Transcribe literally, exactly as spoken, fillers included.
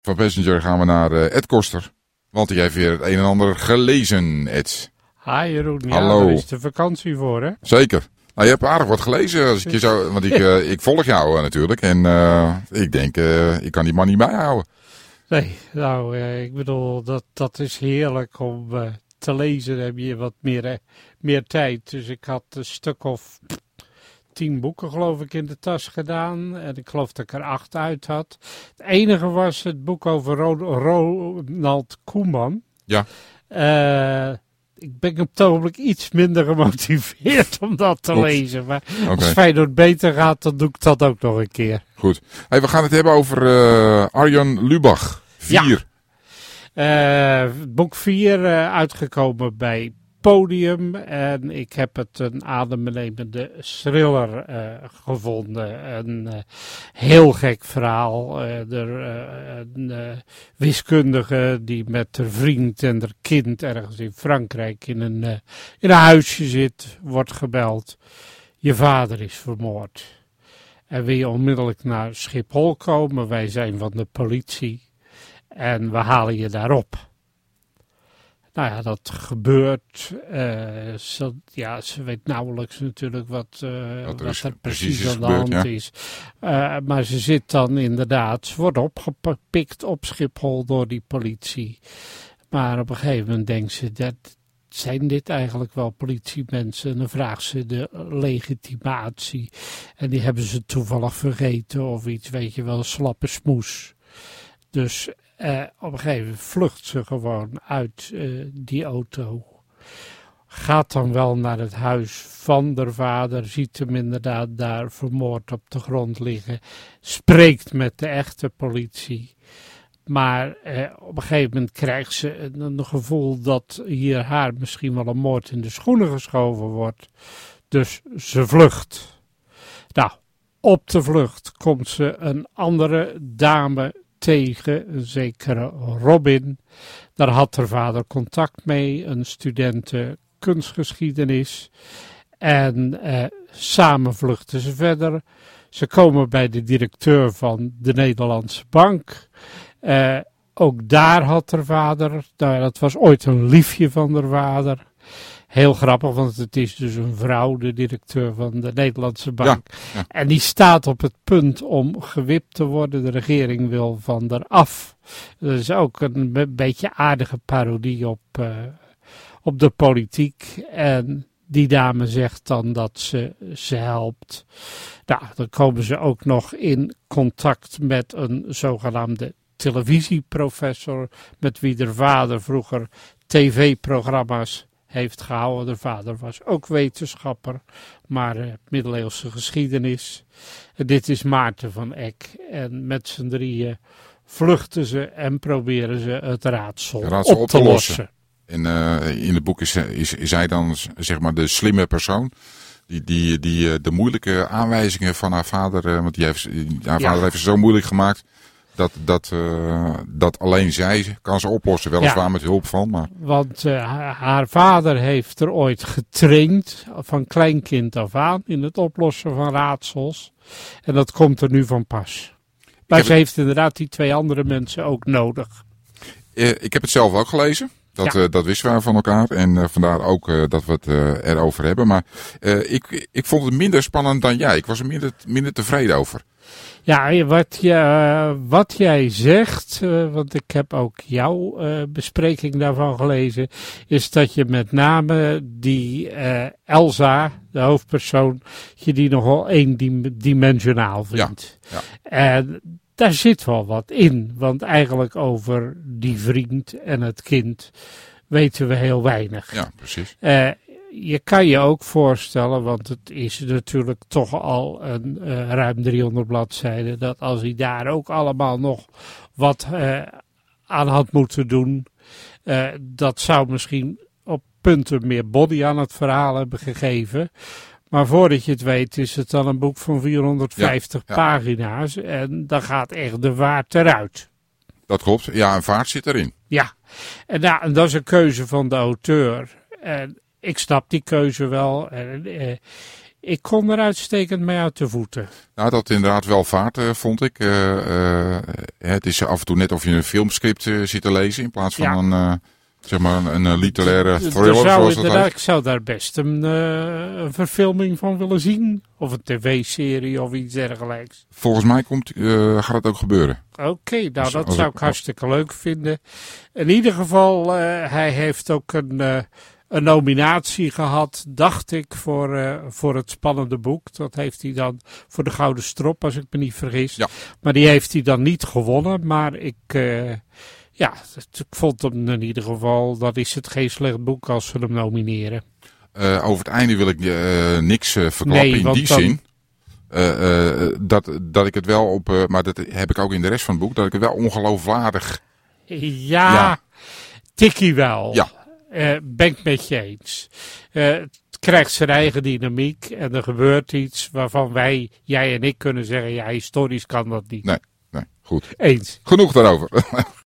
Van Passenger gaan we naar uh, Ed Koster. Want die heeft weer het een en ander gelezen, Ed. Hi Jeroen, ja, Hallo. daar is de vakantie voor, hè? Zeker. Nou, je hebt aardig wat gelezen, als ik je zo, want ik, uh, ik volg jou uh, natuurlijk. En uh, ik denk, uh, ik kan die man niet bijhouden. Nee, nou, uh, ik bedoel, dat, dat is heerlijk om uh, te lezen. Dan heb je wat meer, uh, meer tijd. Dus ik had een stuk of tien boeken, geloof ik, in de tas gedaan. En ik geloof dat ik er acht uit had. Het enige was het boek over Ro- Ronald Koeman. Ja. Uh, Ik ben op het ogenblik iets minder gemotiveerd om dat te Goed. lezen. Maar Okay. als Feyenoord beter gaat, dan doe ik dat ook nog een keer. Goed. Hey, we gaan het hebben over uh, Arjan Lubach. Vier. Ja. Uh, boek vier uh, uitgekomen bij Podium. En ik heb het een adembenemende thriller uh, gevonden. Een uh, heel gek verhaal. Uh, er, uh, een uh, wiskundige die met haar vriend en haar kind ergens in Frankrijk in een, uh, in een huisje zit, wordt gebeld. Je vader is vermoord. En wil je onmiddellijk naar Schiphol komen? Wij zijn van de politie. En we halen je daarop. Nou ja, dat gebeurt. Uh, ze, ja, ze weet nauwelijks natuurlijk wat, uh, wat er, wat is, er precies, precies aan de gebeurd, hand ja. is. Uh, maar ze zit dan inderdaad, ze wordt opgepikt op Schiphol door die politie. Maar op een gegeven moment denkt ze, dat, zijn dit eigenlijk wel politiemensen? En dan vraagt ze de legitimatie. En die hebben ze toevallig vergeten of iets, weet je wel, slappe smoes. Dus uh, op een gegeven moment vlucht ze gewoon uit uh, die auto. Gaat dan wel naar het huis van haar vader, ziet hem inderdaad daar vermoord op de grond liggen. Spreekt met de echte politie. Maar uh, op een gegeven moment krijgt ze een, een gevoel dat hier haar misschien wel een moord in de schoenen geschoven wordt. Dus ze vlucht. Nou, op de vlucht komt ze een andere dame tegen, een zekere Robin. Daar had haar vader contact mee, een studente kunstgeschiedenis. En uh, samen vluchten ze verder. Ze komen bij de directeur van de Nederlandse Bank. Uh, ook daar had haar vader, nou, dat was ooit een liefje van haar vader. Heel grappig, want het is dus een vrouw, de directeur van de Nederlandse Bank. Ja, ja. En die staat op het punt om gewipt te worden. De regering wil van haar af. Dat is ook een be- beetje aardige parodie op, uh, op de politiek. En die dame zegt dan dat ze ze helpt. Nou, dan komen ze ook nog in contact met een zogenaamde televisieprofessor, met wie haar vader vroeger tv-programma's heeft gehouden. De vader was ook wetenschapper, maar uh, middeleeuwse geschiedenis. En dit is Maarten van Eck. En met z'n drieën vluchten ze en proberen ze het raadsel, raadsel op, op te te lossen. lossen. En uh, in het boek is, is, is hij dan zeg maar de slimme persoon. Die, die, die de moeilijke aanwijzingen van haar vader, uh, want die heeft, haar vader ja. heeft ze zo moeilijk gemaakt. Dat, dat, uh, dat alleen zij kan ze oplossen, weliswaar ja. met hulp van. Maar... Want uh, haar vader heeft er ooit getraind, van kleinkind af aan, in het oplossen van raadsels. En dat komt er nu van pas. Maar ze het... heeft inderdaad die twee andere mensen ook nodig. Uh, ik heb het zelf ook gelezen. Dat, ja. uh, dat wisten we van elkaar. En uh, vandaar ook uh, dat we het uh, erover hebben. Maar uh, ik, ik vond het minder spannend dan jij. Ik was er minder, minder tevreden over. Ja, wat, je, uh, wat jij zegt, uh, want ik heb ook jouw uh, bespreking daarvan gelezen, is dat je met name die uh, Elsa, de hoofdpersoon, je die nogal eendimensionaal vindt. Ja, ja. En daar zit wel wat in, want eigenlijk over die vriend en het kind weten we heel weinig. Ja, precies. Uh, Je kan je ook voorstellen, want het is natuurlijk toch al een uh, ruim driehonderd bladzijden, dat als hij daar ook allemaal nog wat uh, aan had moeten doen, uh, dat zou misschien op punten meer body aan het verhaal hebben gegeven. Maar voordat je het weet is het dan een boek van vierhonderdvijftig ja, ja. pagina's en dan gaat echt de vaart eruit. Dat klopt, ja, een vaart zit erin. Ja, en, nou, en dat is een keuze van de auteur. En ik snap die keuze wel. En, uh, Ik kon er uitstekend mee uit de voeten. Nou, dat inderdaad wel vaart, uh, vond ik. Uh, uh, het is af en toe net of je een filmscript uh, zit te lezen in plaats van ja. een, uh, zeg maar een, een literaire thriller. Zou zoals dat heet. Ik zou daar best een, uh, een verfilming van willen zien. Of een tv-serie of iets dergelijks. Volgens mij komt, uh, gaat het ook gebeuren. Oké, okay, nou als, dat als zou ik, ik hartstikke leuk vinden. In ieder geval, uh, hij heeft ook een... Uh, Een nominatie gehad, dacht ik, voor, uh, voor het spannende boek. Dat heeft hij dan voor de Gouden Strop, als ik me niet vergis. Ja. Maar die heeft hij dan niet gewonnen. Maar ik, uh, ja, ik vond hem in ieder geval, dat is het geen slecht boek als we hem nomineren. Uh, over het einde wil ik uh, niks uh, verklappen nee, in die dan... zin. Uh, uh, dat, dat ik het wel op, uh, maar dat heb ik ook in de rest van het boek, dat ik het wel ongeloofwaardig... Ja, ja. tikkie wel. Ja. Uh, ben ik met je eens. Uh, het krijgt zijn eigen dynamiek en er gebeurt iets waarvan wij, jij en ik kunnen zeggen, ja, historisch kan dat niet. Nee, nee, goed. Eens. Genoeg daarover.